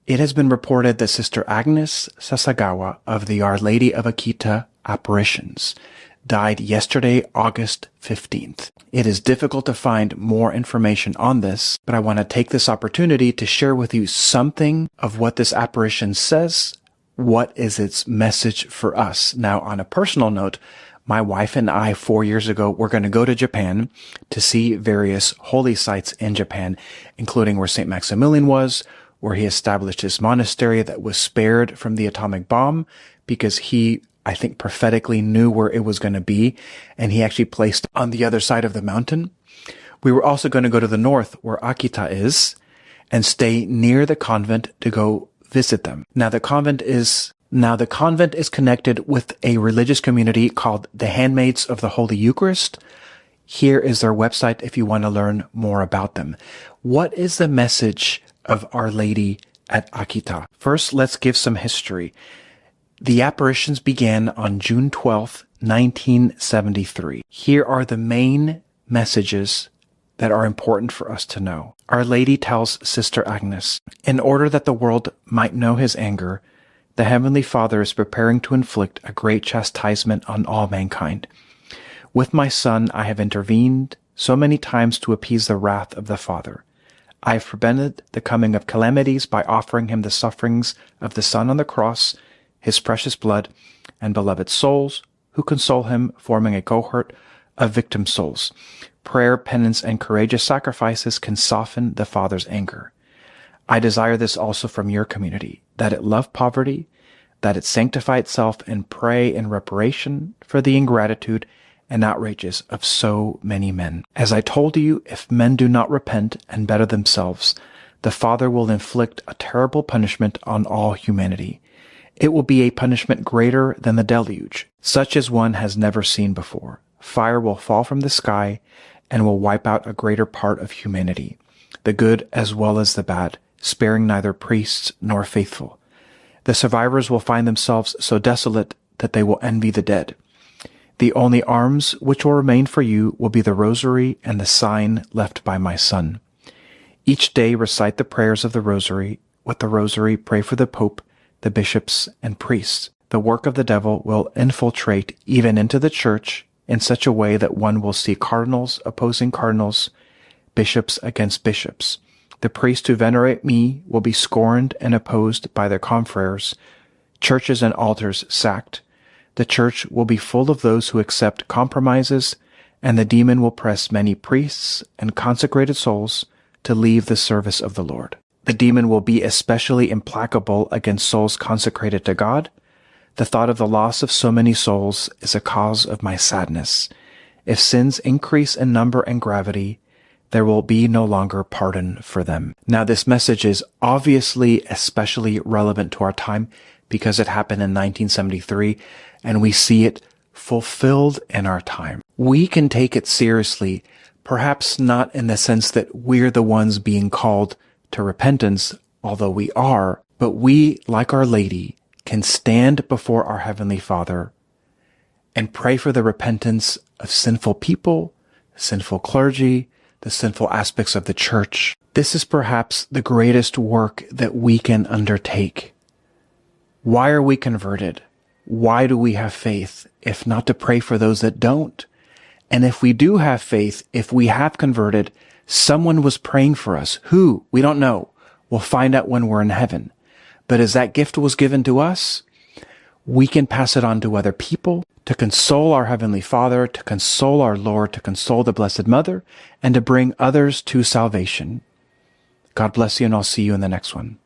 It has been reported that Sister Agnes Sasagawa of the Our Lady of Akita apparitions died yesterday, August 15th. It is difficult to find more information on this, but I want to take this opportunity to share with you something of what this apparition says. What is its message for us? Now, on a personal note, my wife and I, 4 years ago, were going to go to Japan to see various holy sites in Japan, including where St. Maximilian was, where he established his monastery that was spared from the atomic bomb because he, I think, prophetically knew where it was going to be, and he actually placed on the other side of the mountain. We were also going to go to the north, where Akita is, and stay near the convent to go visit them. Now the convent is connected with a religious community called the Handmaids of the Holy Eucharist. Here is their website if you want to learn more about them. What is the message of Our Lady at Akita? First, let's give some history. The apparitions began on June 12th, 1973. Here are the main messages that are important for us to know. Our Lady tells Sister Agnes, in order that the world might know his anger, the Heavenly Father is preparing to inflict a great chastisement on all mankind. With my Son, I have intervened so many times to appease the wrath of the Father. I have prevented the coming of calamities by offering him the sufferings of the Son on the cross, his precious blood, and beloved souls who console him, forming a cohort of victim souls. Prayer, penance, and courageous sacrifices can soften the Father's anger. I desire this also from your community, that it love poverty, that it sanctify itself and pray in reparation for the ingratitude and outrages of so many men. As I told you, if men do not repent and better themselves, the Father will inflict a terrible punishment on all humanity. It will be a punishment greater than the deluge, such as one has never seen before. Fire will fall from the sky and will wipe out a greater part of humanity, the good as well as the bad, sparing neither priests nor faithful. The survivors will find themselves so desolate that they will envy the dead. The only arms which will remain for you will be the rosary and the sign left by my Son. Each day recite the prayers of the rosary. With the rosary, pray for the Pope, the bishops, and priests. The work of the devil will infiltrate even into the church in such a way that one will see cardinals opposing cardinals, bishops against bishops. The priests who venerate me will be scorned and opposed by their confreres, churches and altars sacked. The church will be full of those who accept compromises, and the demon will press many priests and consecrated souls to leave the service of the Lord. The demon will be especially implacable against souls consecrated to God. The thought of the loss of so many souls is a cause of my sadness. If sins increase in number and gravity, there will be no longer pardon for them. Now, this message is obviously especially relevant to our time because it happened in 1973, and we see it fulfilled in our time. We can take it seriously, perhaps not in the sense that we're the ones being called to repentance, although we are, but we, like Our Lady, can stand before our Heavenly Father and pray for the repentance of sinful people, sinful clergy, the sinful aspects of the church. This is perhaps the greatest work that we can undertake. Why are we converted? Why do we have faith, if not to pray for those that don't? And if we do have faith, if we have converted, someone was praying for us. Who? We don't know. We'll find out when we're in heaven. But as that gift was given to us, we can pass it on to other people to console our Heavenly Father, to console our Lord, to console the Blessed Mother, and to bring others to salvation. God bless you, and I'll see you in the next one.